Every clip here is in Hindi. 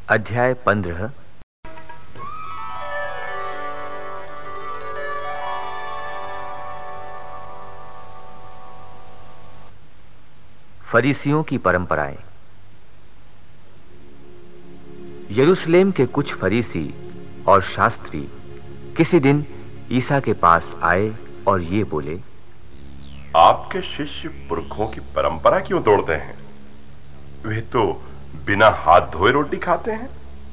अध्याय 15। फरीसियों की परंपराएं। यरूशलेम के कुछ फरीसी और शास्त्री किसी दिन ईसा के पास आए और ये बोले, आपके शिष्य पुरखों की परंपरा क्यों तोड़ते हैं? वे तो बिना हाथ धोए रोटी खाते हैं।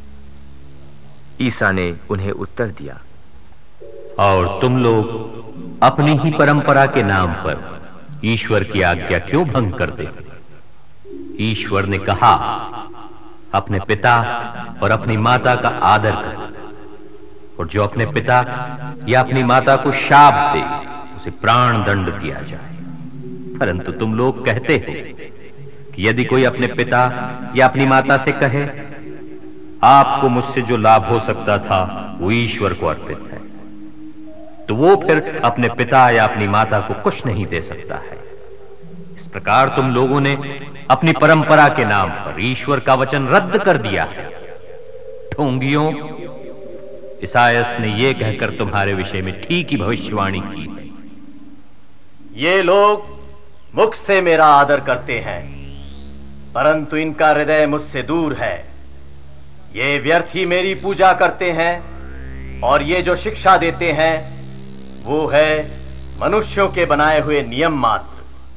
ईसा ने उन्हें उत्तर दिया, और तुम लोग अपनी ही परंपरा के नाम पर ईश्वर की आज्ञा क्यों भंग करते हो? ईश्वर ने कहा, अपने पिता और अपनी माता का आदर कर, और जो अपने पिता या अपनी माता को शाप दे उसे प्राण दंड दिया जाए। परंतु तुम लोग कहते हो कि यदि कोई अपने पिता या अपनी माता से कहे, आपको मुझसे जो लाभ हो सकता था वो ईश्वर को अर्पित है, तो वो फिर अपने पिता या अपनी माता को कुछ नहीं दे सकता है। इस प्रकार तुम लोगों ने अपनी परंपरा के नाम पर ईश्वर का वचन रद्द कर दिया है। ढोंगियों, इसायास ने यह कहकर तुम्हारे विषय में ठीक ही भविष्यवाणी की है। ये लोग मुख से मेरा आदर करते हैं, परंतु इनका हृदय मुझसे दूर है। ये व्यर्थ ही मेरी पूजा करते हैं, और ये जो शिक्षा देते हैं वो है मनुष्यों के बनाए हुए नियम मात्र।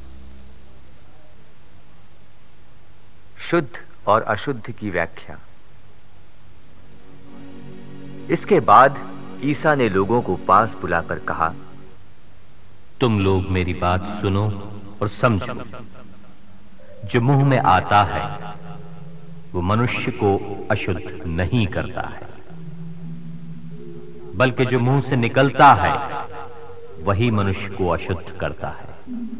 शुद्ध और अशुद्ध की व्याख्या। इसके बाद ईसा ने लोगों को पास बुलाकर कहा, तुम लोग मेरी बात सुनो और समझो। जो मुंह में आता है वो मनुष्य को अशुद्ध नहीं करता है, बल्कि जो मुंह से निकलता है वही मनुष्य को अशुद्ध करता है।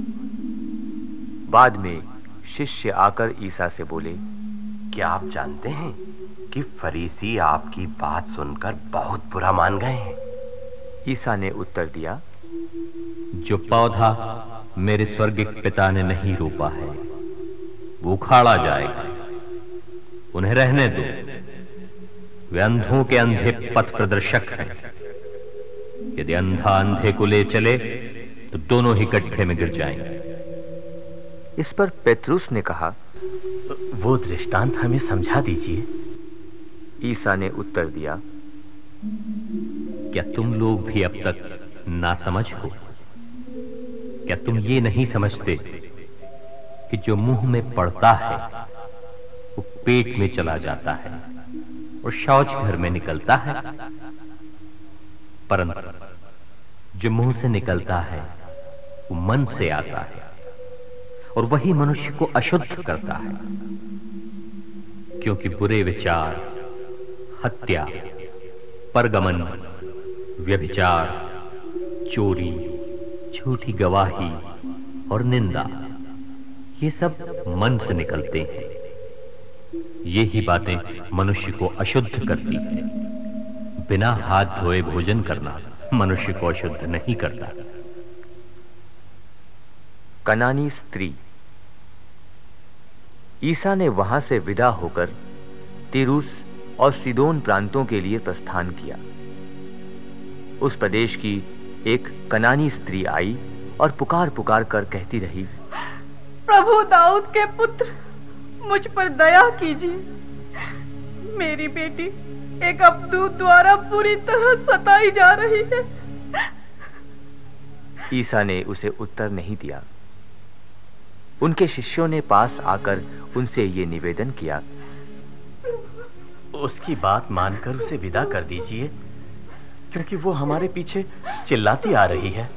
बाद में शिष्य आकर ईसा से बोले, क्या आप जानते हैं कि फरीसी आपकी बात सुनकर बहुत बुरा मान गए हैं? ईसा ने उत्तर दिया, जो पौधा मेरे स्वर्गिक पिता ने नहीं रोपा है वो उखाड़ा जाएगा। उन्हें रहने दो, वे अंधों के अंधे पथ प्रदर्शक हैं। यदि अंधा अंधे को ले चले तो दोनों ही गड्ढे में गिर जाएंगे। इस पर पेत्रुस ने कहा, वो दृष्टांत हमें समझा दीजिए। ईसा ने उत्तर दिया, क्या तुम लोग भी अब तक नासमझ हो? क्या तुम ये नहीं समझते कि जो मुंह में पड़ता है वो पेट में चला जाता है और शौच घर में निकलता है? परंतु जो मुंह से निकलता है वो मन से आता है, और वही मनुष्य को अशुद्ध करता है। क्योंकि बुरे विचार, हत्या, परगमन, व्यभिचार, चोरी, झूठी गवाही और निंदा, ये सब मन से निकलते हैं। ये ही बातें मनुष्य को अशुद्ध करती हैं। बिना हाथ धोए भोजन करना मनुष्य को अशुद्ध नहीं करता। कनानी स्त्री। ईसा ने वहां से विदा होकर तीरूस और सीदोन प्रांतों के लिए प्रस्थान किया। उस प्रदेश की एक कनानी स्त्री आई और पुकार पुकार कर कहती रही, प्रभु दाऊद के पुत्र, मुझ पर दया कीजिए। मेरी बेटी एक अबदूत द्वारा पूरी तरह सताई जा रही है। ईसा ने उसे उत्तर नहीं दिया। उनके शिष्यों ने पास आकर उनसे ये निवेदन किया, उसकी बात मानकर उसे विदा कर दीजिए, क्योंकि वो हमारे पीछे चिल्लाती आ रही है।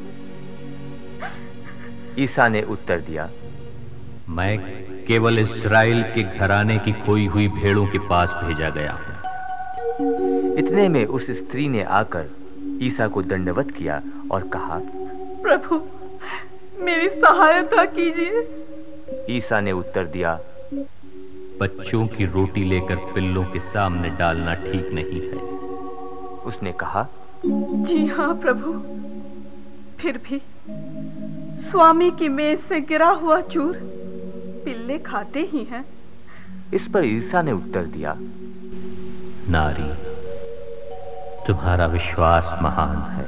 ईसा ने उत्तर दिया, मैं केवल इस्राएल के घराने की खोई हुई भेड़ों के पास भेजा गया हूं। इतने में उस स्त्री ने आकर ईसा को दंडवत किया और कहा, प्रभु, मेरी सहायता कीजिए। ईसा ने उत्तर दिया, बच्चों की रोटी लेकर पिल्लों के सामने डालना ठीक नहीं है। उसने कहा, जी हाँ प्रभु, फिर भी स्वामी की मेज से गिरा हुआ चूर पिल्ले खाते ही हैं। इस पर ईसा ने उत्तर दिया, नारी, तुम्हारा विश्वास महान है,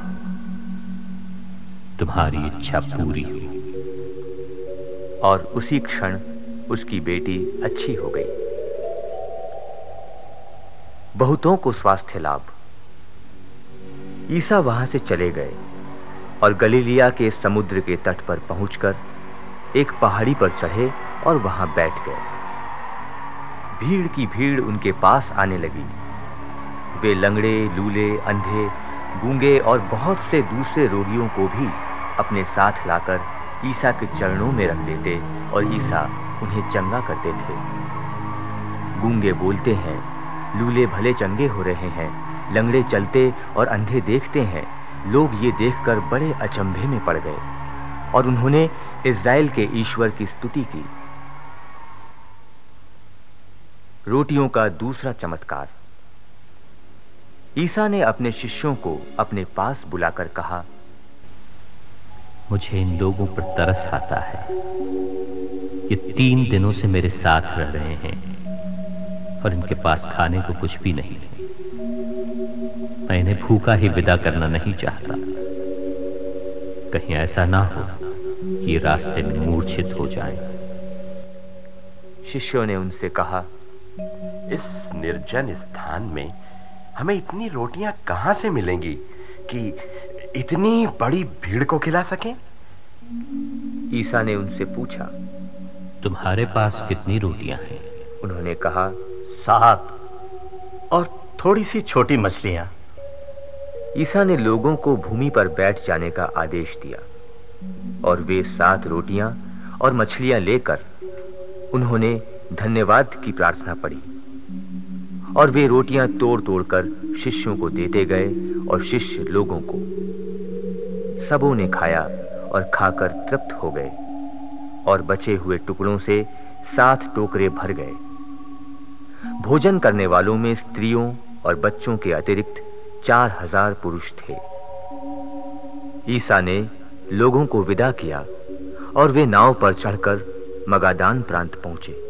तुम्हारी इच्छा पूरी हुई। और उसी क्षण उसकी बेटी अच्छी हो गई। बहुतों को स्वास्थ्य लाभ। ईसा वहां से चले गए और गलीलिया के समुद्र के तट पर पहुंचकर एक पहाड़ी पर चढ़े और वहां बैठ गए। भीड़ की भीड़ उनके पास आने लगी। वे लंगड़े, लूले, अंधे, गूंगे और बहुत से दूसरे रोगियों को भी अपने साथ लाकर ईसा के चरणों में रख देते और ईसा उन्हें चंगा करते थे। गूंगे बोलते हैं, लूले भले चंगे हो रहे हैं, लंगड़े चलते और अंधे देखते हैं। लोग ये देखकर बड़े अचंभे में पड़ गए और उन्होंने इज़राइल के ईश्वर की स्तुति की। रोटियों का दूसरा चमत्कार। ईसा ने अपने शिष्यों को अपने पास बुलाकर कहा, मुझे इन लोगों पर तरस आता है। ये 3 दिनों से मेरे साथ रह रहे हैं और इनके पास खाने को कुछ भी नहीं है। मैं इन्हें भूखा ही विदा करना नहीं चाहता। कहीं ऐसा ना हो कि ये रास्ते में मूर्छित हो जाएं। शिष्यों ने उनसे कहा, इस निर्जन स्थान में हमें इतनी रोटियां कहां से मिलेंगी कि इतनी बड़ी भीड़ को खिला सकें? ईसा ने उनसे पूछा, तुम्हारे पास कितनी रोटियां हैं? उन्होंने कहा, 7 और थोड़ी सी छोटी मछलियां। ईसा ने लोगों को भूमि पर बैठ जाने का आदेश दिया और वे 7 रोटियां और मछलियां लेकर उन्होंने धन्यवाद की प्रार्थना पढ़ी और वे रोटियां तोड़ तोड़कर शिष्यों को देते गए और शिष्य लोगों को। सबों ने खाया और खाकर तृप्त हो गए और बचे हुए टुकड़ों से 7 टोकरे भर गए। भोजन करने वालों में स्त्रियों और बच्चों के अतिरिक्त 4000 पुरुष थे। ईसा ने लोगों को विदा किया और वे नाव पर चढ़कर मगादान प्रांत पहुंचे।